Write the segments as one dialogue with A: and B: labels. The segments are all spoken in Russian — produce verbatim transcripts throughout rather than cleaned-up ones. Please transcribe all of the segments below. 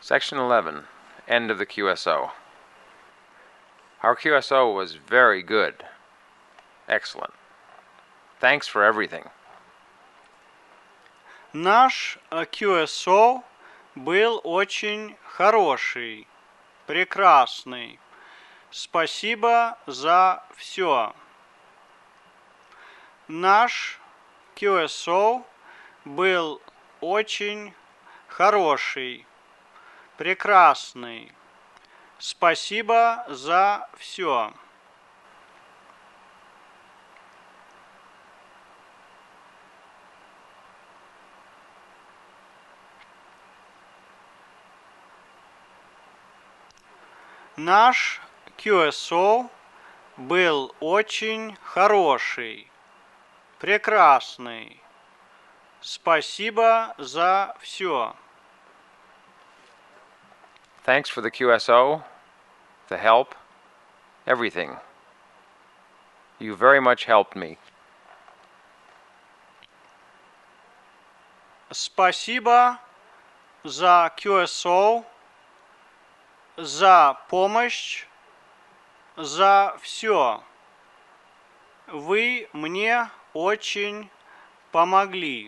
A: Section eleven. End of the Q S O. Our Q S O was very good. Excellent. Thanks for everything.
B: Наш Q S O был очень хороший, прекрасный. Спасибо за все. Наш Q S O был очень хороший, прекрасный. Спасибо за все. Наш Q S O был очень хороший, прекрасный. Спасибо за все.
A: Thanks for the Q S O, the help, everything. You very much helped me.
B: Спасибо за Q S O, за помощь, за все. Вы мне очень помогли.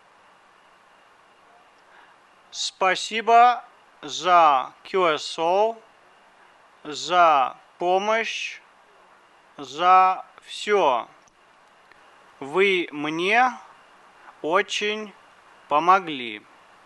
B: Спасибо за Q S O, за помощь, за все. Вы мне очень помогли.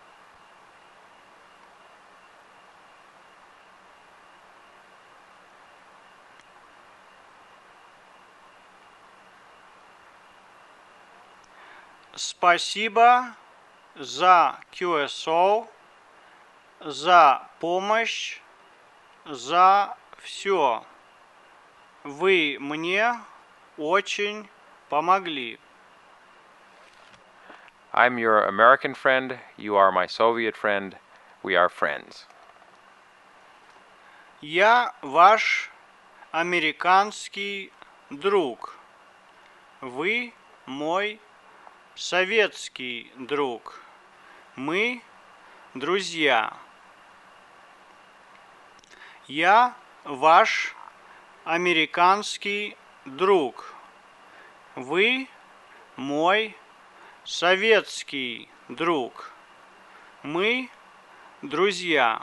B: Спасибо за Q S O, за помощь, за все. Вы мне очень помогли.
A: I'm your American friend, you are my Soviet friend, we are friends.
B: Я ваш американский друг. Вы мой советский друг. Мы друзья. Я ваш американский друг. Вы мой советский друг. Мы друзья.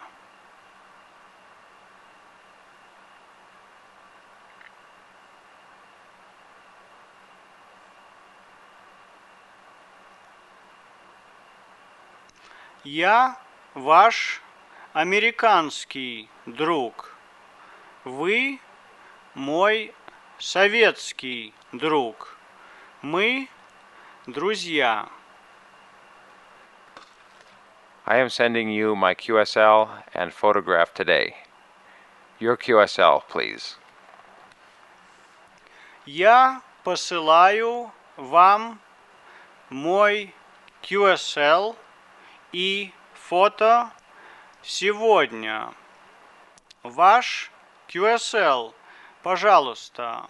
B: Я ваш американский друг. Вы мой советский друг. Мы друзья.
A: I am sending you my Q S L and photograph today. Your Q S L, please.
B: Я посылаю вам мой Q S L и фото сегодня. Ваш Q S L, пожалуйста.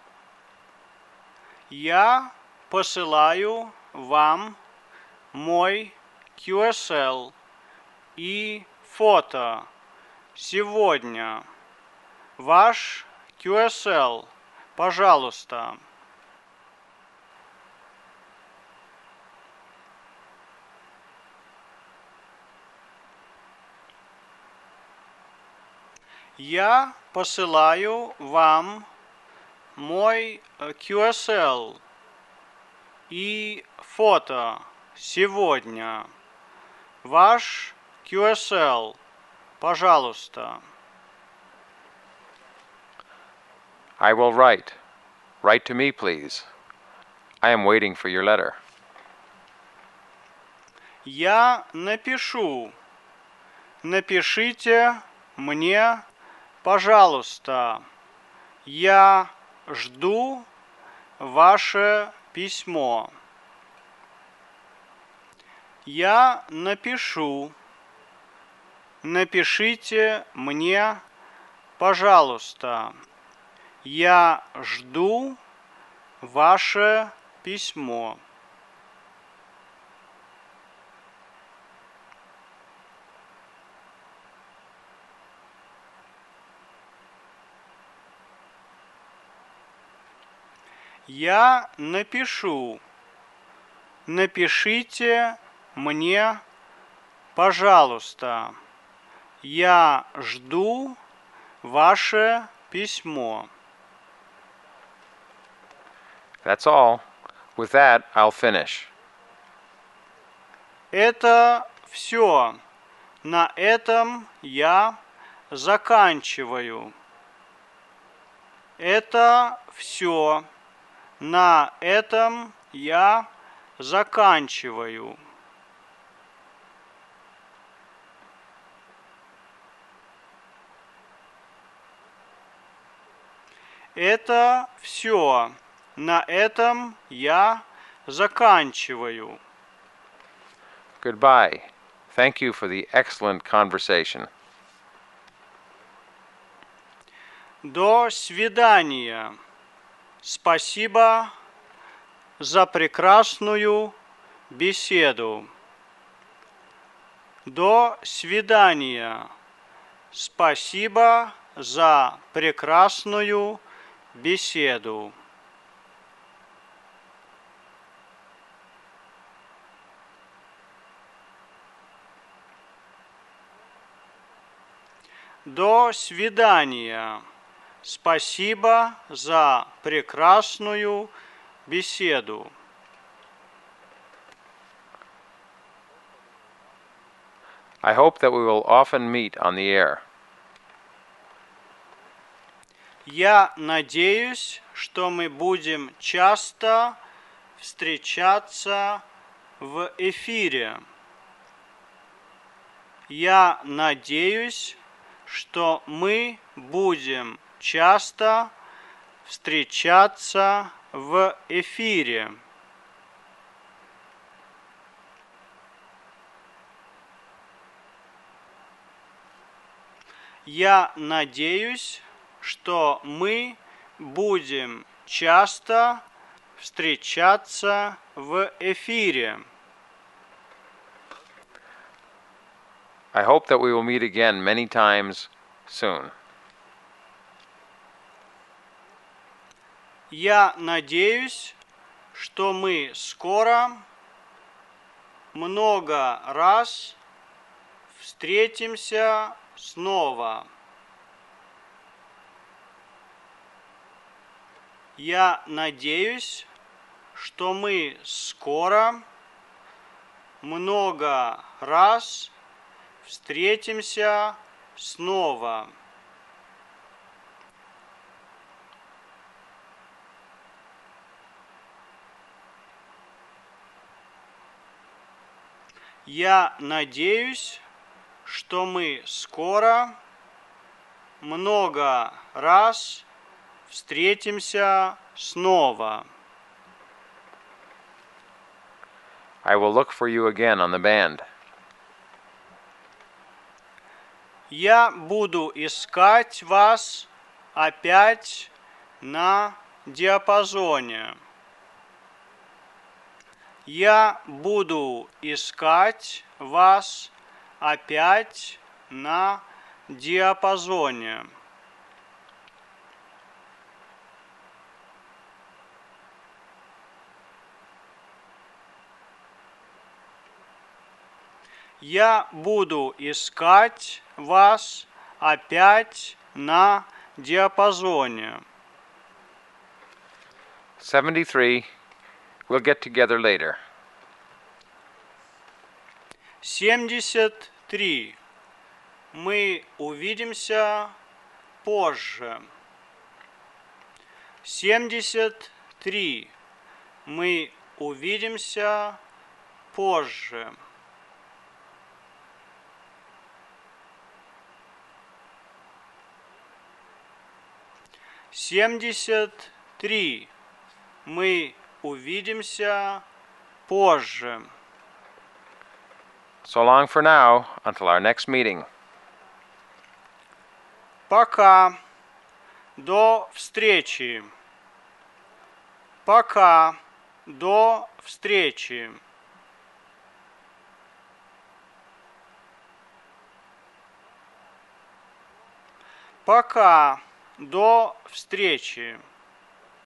B: Я посылаю вам мой Q S L и фото сегодня. Ваш Q S L, пожалуйста. Я посылаю вам мой Q S L и фото сегодня. Ваш Q S L, пожалуйста.
A: I will write. Write to me, please. I am waiting for your letter.
B: Я напишу. Напишите мне, пожалуйста. Я жду ваше письмо. Я напишу. Напишите мне, пожалуйста. Я жду ваше письмо. Я напишу. Напишите мне, пожалуйста. Я жду ваше письмо.
A: That's all. With that, I'll finish.
B: Это все. На этом я заканчиваю. Это все. На этом я заканчиваю. Это все. На этом я заканчиваю.
A: Goodbye. Thank you for the excellent conversation.
B: До свидания. Спасибо за прекрасную беседу. До свидания. Спасибо за прекрасную беседу. До свидания. Спасибо за прекрасную беседу.
A: I hope that we will often meet on the air.
B: Я надеюсь, что мы будем часто встречаться в эфире. Я надеюсь, что мы будем часто встречаться в эфире. Я надеюсь, что мы будем часто встречаться в эфире.
A: I hope that we will meet again many times soon.
B: Я надеюсь, что мы скоро много раз встретимся снова. Я надеюсь, что мы скоро много раз встретимся снова. Я надеюсь, что мы скоро много раз встретимся снова.
A: I will look for you again on the band.
B: Я буду искать вас опять на диапазоне. Я буду искать вас опять на диапазоне. Я буду искать вас опять на диапазоне.
A: seventy-three. We'll get together later.
B: семьдесят три. Мы увидимся позже. семьдесят три. Мы увидимся позже. семьдесят три. Мы увидимся позже.
A: So long for now, until our next meeting.
B: Пока. До встречи. Пока. До встречи. Пока. До встречи.